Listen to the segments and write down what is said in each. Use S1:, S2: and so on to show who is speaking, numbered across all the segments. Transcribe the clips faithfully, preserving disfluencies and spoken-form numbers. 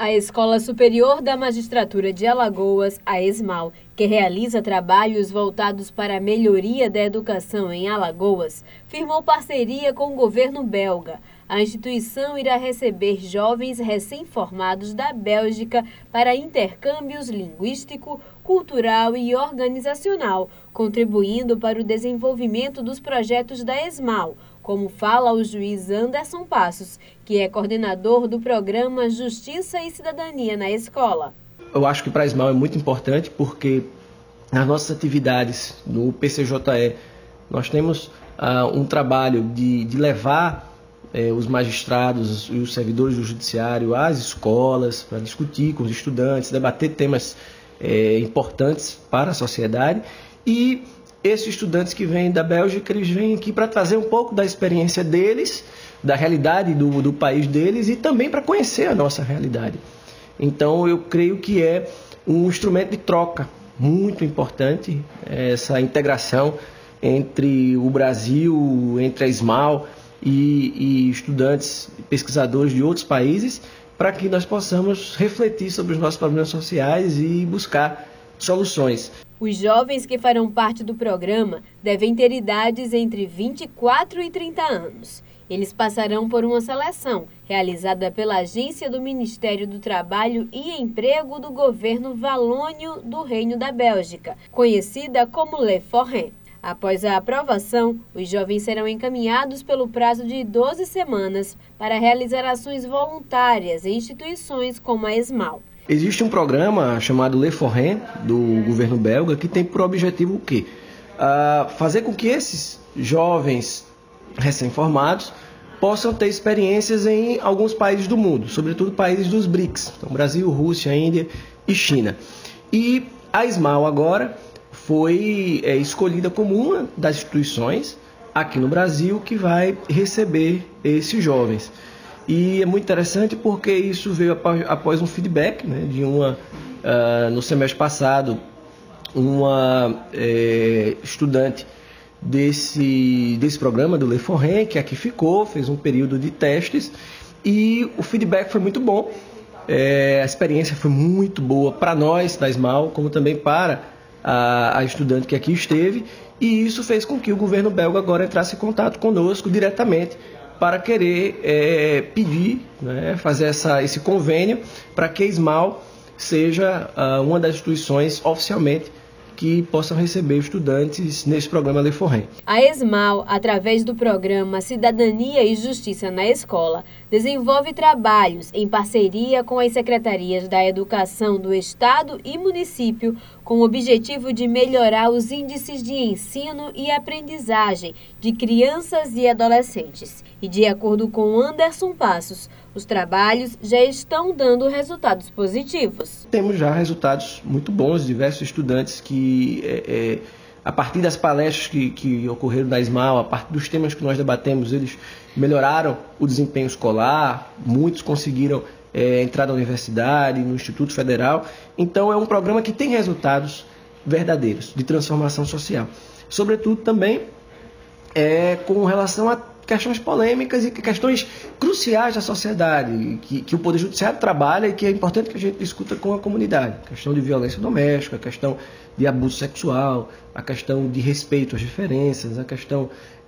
S1: A Escola Superior da Magistratura de Alagoas, a ESMAL, que realiza trabalhos voltados para a melhoria da educação em Alagoas, firmou parceria com o governo belga. A instituição irá receber jovens recém-formados da Bélgica para intercâmbios linguístico, cultural e organizacional, contribuindo para o desenvolvimento dos projetos da ESMAL, como fala o juiz Anderson Passos, que é coordenador do programa Justiça e Cidadania na Escola.
S2: Eu acho que para a ESMAL é muito importante porque nas nossas atividades no P C J E nós temos uh, um trabalho de, de levar eh, os magistrados e os servidores do judiciário às escolas para discutir com os estudantes, debater temas eh, importantes para a sociedade. E esses estudantes que vêm da Bélgica, eles vêm aqui para trazer um pouco da experiência deles, da realidade do, do país deles e também para conhecer a nossa realidade. Então eu creio que é um instrumento de troca muito importante, essa integração entre o Brasil, entre a ESMAL e, e estudantes, pesquisadores de outros países, para que nós possamos refletir sobre os nossos problemas sociais e buscar soluções.
S1: Os jovens que farão parte do programa devem ter idades entre vinte e quatro e trinta anos. Eles passarão por uma seleção realizada pela Agência do Ministério do Trabalho e Emprego do governo valônio do Reino da Bélgica, conhecida como Le Forin. Após a aprovação, os jovens serão encaminhados pelo prazo de doze semanas para realizar ações voluntárias em instituições como a ESMAL.
S2: Existe um programa chamado Le Forin, do governo belga, que tem por objetivo o quê? Uh, fazer com que esses jovens recém-formados possam ter experiências em alguns países do mundo, sobretudo países dos BRICS, então Brasil, Rússia, Índia e China. E a ESMAL agora foi é, escolhida como uma das instituições aqui no Brasil que vai receber esses jovens. E é muito interessante porque isso veio após, após um feedback, né, de uma, uh, no semestre passado, uma é, estudante desse, desse programa do Le Forin, que aqui ficou, fez um período de testes e o feedback foi muito bom. É, a experiência foi muito boa para nós da ESMAL, como também para a, a estudante que aqui esteve, e isso fez com que o governo belga agora entrasse em contato conosco diretamente para querer é, pedir, né, fazer essa, esse convênio para que a ESMAL seja uh, uma das instituições oficialmente que possam receber estudantes nesse programa Le Forin.
S1: A ESMAL, através do programa Cidadania e Justiça na Escola, desenvolve trabalhos em parceria com as secretarias da Educação do Estado e município, com o objetivo de melhorar os índices de ensino e aprendizagem de crianças e adolescentes. E de acordo com Anderson Passos, os trabalhos já estão dando resultados positivos.
S2: Temos já resultados muito bons, diversos estudantes que, é, é, a partir das palestras que, que ocorreram na ESMAL, a partir dos temas que nós debatemos, eles melhoraram o desempenho escolar, muitos conseguiram é, entrar na universidade, no Instituto Federal. Então é um programa que tem resultados verdadeiros de transformação social. Sobretudo também é, com relação a questões polêmicas e questões cruciais da sociedade, que, que o Poder Judiciário trabalha e que é importante que a gente discuta com a comunidade. A questão de violência doméstica, a questão de abuso sexual, a questão de respeito às diferenças, a questão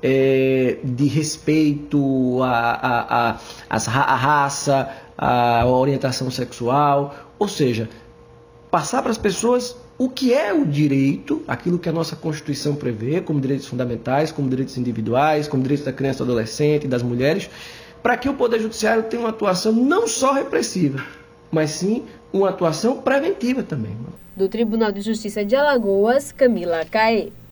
S2: é, de respeito à, à, à, à raça, à orientação sexual, ou seja, passar para as pessoas o que é o direito, aquilo que a nossa Constituição prevê como direitos fundamentais, como direitos individuais, como direitos da criança e do adolescente e das mulheres, para que o Poder Judiciário tenha uma atuação não só repressiva, mas sim uma atuação preventiva também.
S1: Do Tribunal de Justiça de Alagoas, Camila Caê.